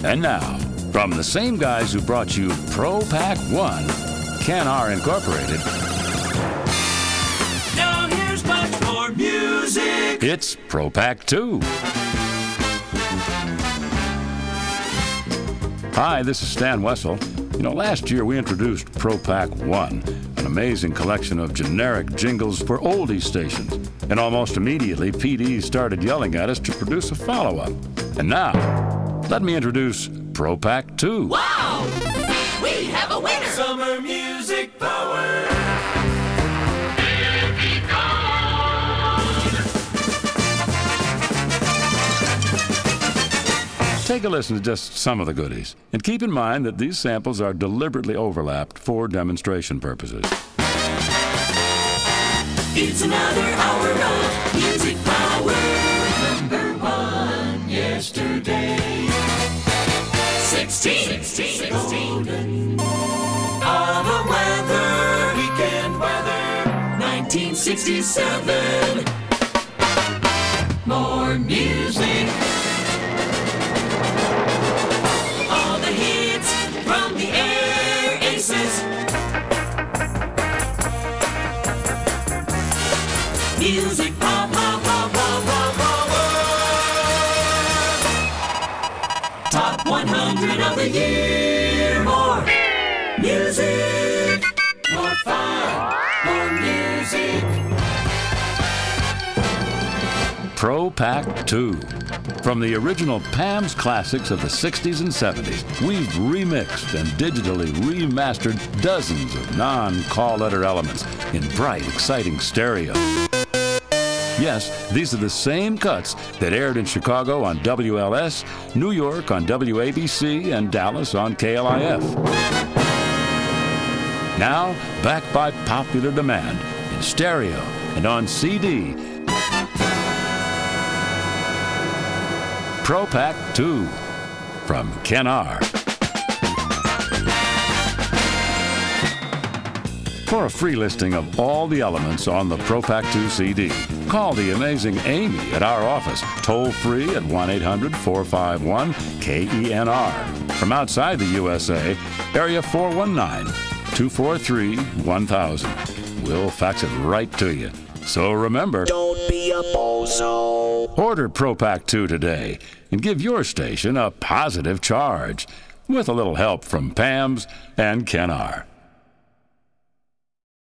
And now, from the same guys who brought you Pro Pack 1, Can-R Incorporated, now here's much more music. It's Pro Pack 2. Hi, this is Stan Wessel. You know, last year we introduced Pro Pack 1, an amazing collection of generic jingles for oldie stations. And almost immediately, PD started yelling at us to produce a follow-up. And now, let me introduce Pro Pack 2. Wow! We have a winner! Summer music power! Take a listen to just some of the goodies. And keep in mind that these samples are deliberately overlapped for demonstration purposes. It's another hour of music power. Number one yesterday. 16. Golden. All the weather. Weekend weather. 1967. More music. All the hits from the Air Aces. Music power. Top 100 of the year. More music. More fun. More music. Pro Pack 2. From the original Pam's classics of the 60s and 70s, we've remixed and digitally remastered dozens of non-call letter elements in bright, exciting stereo. Yes, these are the same cuts that aired in Chicago on WLS, New York on WABC, and Dallas on KLIF. Now, backed by popular demand, in stereo and on CD, Pro Pack 2 from Can-R. For a free listing of all the elements on the Pro Pack 2 CD, call the amazing Amy at our office, toll free at 1-800-451-KENR. From outside the USA, area 419-243-1000. We'll fax it right to you. So remember, Don't be a bozo. order Pro Pack 2 today and give your station a positive charge with a little help from Pam's and Can-R.